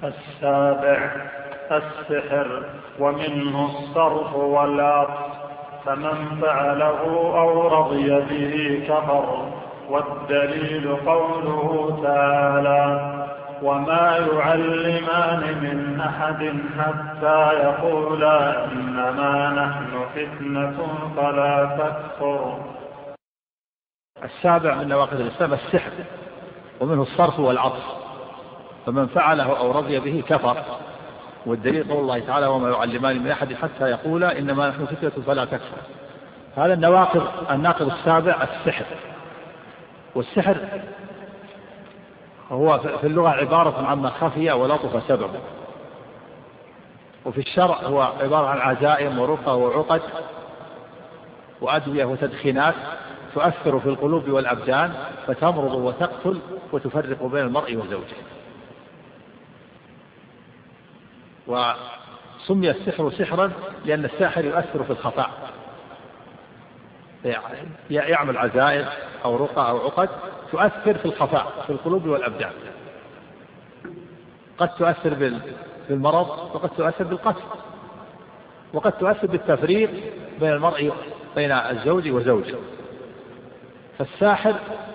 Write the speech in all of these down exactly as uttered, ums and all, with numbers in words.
السابع السحر، ومنه الصرف والعطف، فمن فعله أو رضي به كفر. والدليل قوله تعالى: وما يعلمان من أحد حتى يقولا إنما نحن فتنة فلا تكفر. السابع من نواقض الإسلام السحر، ومنه الصرف والعطف، فمن فعله أو رضي به كفر. والدليل قول الله تعالى: وما يعلمان من أحد حتى يقولا إنما نحن فتنة فلا تكفر. هذا النواقض. الناقض السابع السحر. والسحر هو في اللغة عبارة عما خفي ولطف سببه، وفي الشرع هو عبارة عن عزائم ورقى وعقد وأدوية وتدخينات تؤثر في القلوب والأبدان فتمرض وتقتل وتفرق بين المرء وزوجه. وسمي السحر سحرا لأن الساحر يؤثر في الخفاء، يعمل عزائم أو رقى أو عقد تؤثر في الخفاء في القلوب والأبدان، قد تؤثر بالمرض وقد تؤثر بالقتل وقد تؤثر بالتفريق بين المرء بين الزوج وزوجه. فالساحر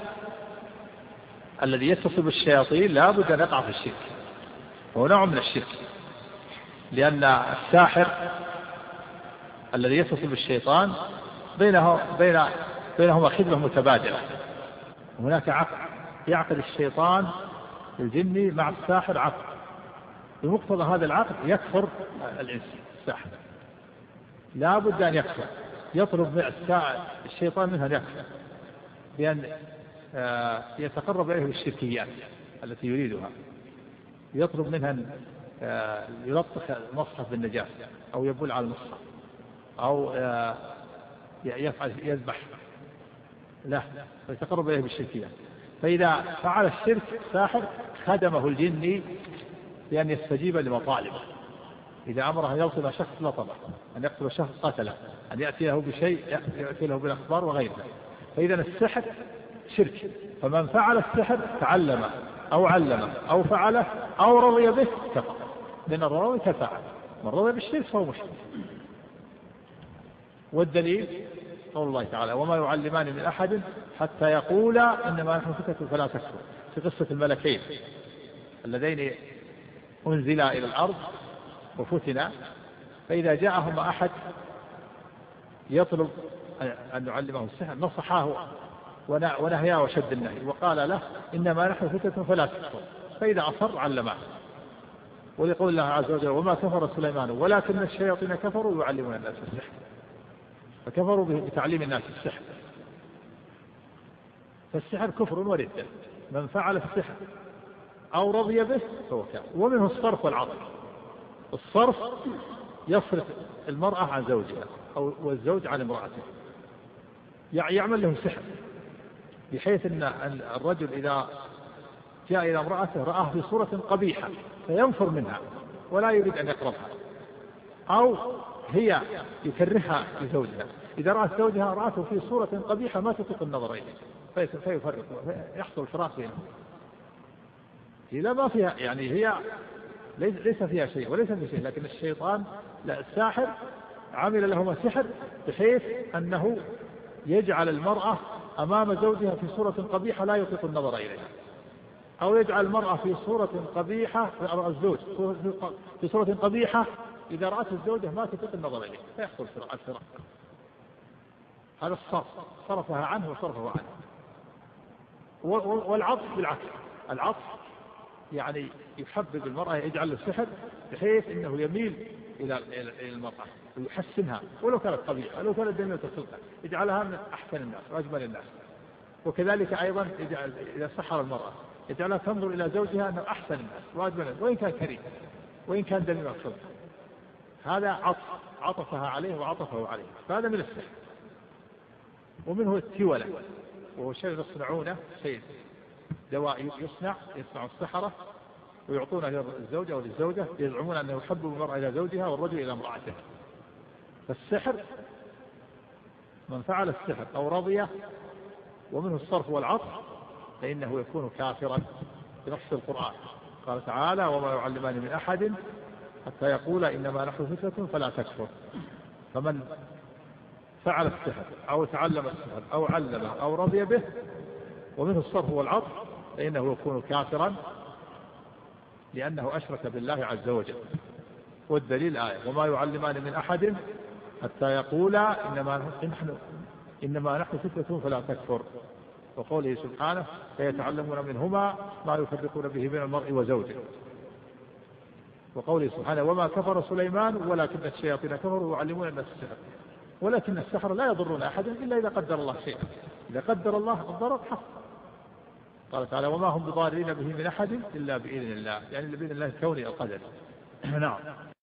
الذي يتصل بالشياطين لا بد أن يقع في الشرك، وهو نوع من الشرك، لأن الساحر الذي يتصل بالشيطان بينه بين بينهما خدمة متبادلة. هناك عقد يعقد الشيطان الجني مع الساحر عقد، بمقتضى هذا العقد يكفر الإنس الساحر، لا بد أن يكفر، يطلب الشيطان منها أن يكفر بأن يتقرب إليه بالشركيات التي يريدها، يطلب منها أن يلطخ المصحف بالنجاسة أو يبول على المصحف أو يفعل يذبح لا فيتقرب إليه بالشركيات. فإذا فعل الشرك الساحر خدمه الجني بأن يستجيب لمطالبه، إذا أمره أن يغسل شخص لطمه، أن يقتل شخص قتله، أن يأتي له بشيء يأتي له بالأخبار وغيرها. فإذا السحر شرك، فمن فعل السحر تعلمه أو علمه أو فعله أو رضي به كفر، لأن الرضي كفاعل، من رضي بالشرك فهو مشرك. والدليل قول الله تعالى: وما يعلمان من أحد حتى يقولا إنما نحن فتنة فلا تكفر، في قصة الملكين اللذين أنزلا إلى الأرض وفتنا، فإذا جاءهم أحد يطلب أن يعلمه السحر نصحاه ونهياه وشد النهي وقال له إنما نحن فتنة فلا تكفر، فإذا أصر علمه. ولقول الله عز وجل: وما كفر سليمان ولكن الشياطين كفروا يعلمون الناس السحر، فكفروا بتعليم الناس السحر. فالسحر كفر وردة، من فعل السحر أو رضي به فهو كافر. ومنه الصرف والعطف. الصرف يصرف المرأة عن زوجها أو والزوج عن امرأته، يعمل له سحر بحيث أن الرجل إذا جاء إلى امرأته رآه في صورة قبيحة فينفر منها ولا يريد أن يقربها، أو هي يكرهها لزوجها، إذا رأت زوجها رأته في صورة قبيحة ما تطيق النظر إليه فيفرق، يحصل فراق بينهم. إذا ما فيها يعني هي ليس فيها شيء وليس فيها شيء، لكن الشيطان لا الساحر عمل لهما سحر بحيث أنه يجعل المرأة أمام زوجها في صورة قبيحة لا يطيق النظر إليها، أو يجعل المرأة في صورة قبيحة الزوج في صورة قبيحة إذا رأت الزوجة ما تطيق النظر إليه فيحصل الفراق. هذا الصرف، صرفها عنه وصرفه عنه. والعطف بالعكس، العطف يعني يحبب المرأة، يجعل له سحر بحيث أنه يميل إلى المرأة ويحسنها ولو كانت قبيحة ولو كانت دمية الخلقة، يجعلها من أحسن الناس وأجمل الناس. وكذلك أيضا يجعل إذا سحر المرأة يجعلها تنظر إلى زوجها أنه أحسن الناس وأجمل الناس وإن كان كريم وإن كان دمية الخلقة. هذا عطف، عطفها عليه وعطفه عليه، فهذا من السحر. ومنه التولة، وهو شيء يصنعونه، شيء دواء يصنع يصنع السحرة ويعطونه للزوجة أو للزوجة، يزعمون أنه يحبب المرأة إلى زوجها والرجل إلى امرأته. فالسحر من فعل السحر أو رضيه ومنه الصرف والعطف فإنه يكون كافرا بنص القرآن. قال تعالى وما يعلمان من أحد حتى يقول إنما نحن فتنة فلا تكفر. فمن فعل السحر أو تعلم السحر أو علمه أو رضي به ومنه الصرف والعطف فإنه يكون كافرا لأنه أشرك بالله عز وجل. والدليل آية وما يعلمان من أحد حتى يقولا إنما نحن إنما نحن فتنة فلا تكفر. وقوله سبحانه فيتعلمون منهما ما يفرقون به بين المرء وزوجه. وقوله سبحانه وما كفر سليمان ولكن الشياطين كفروا يعلمون الناس السحر ولكن السحر لا يضرون أحدا إلا إذا قدر الله شيئا. إذا قدر الله الضرر حق. قال تعالى وما هم بضارين به من أحد إلا بإذن الله، يعني بإذن الله الكوني القدري. نعم.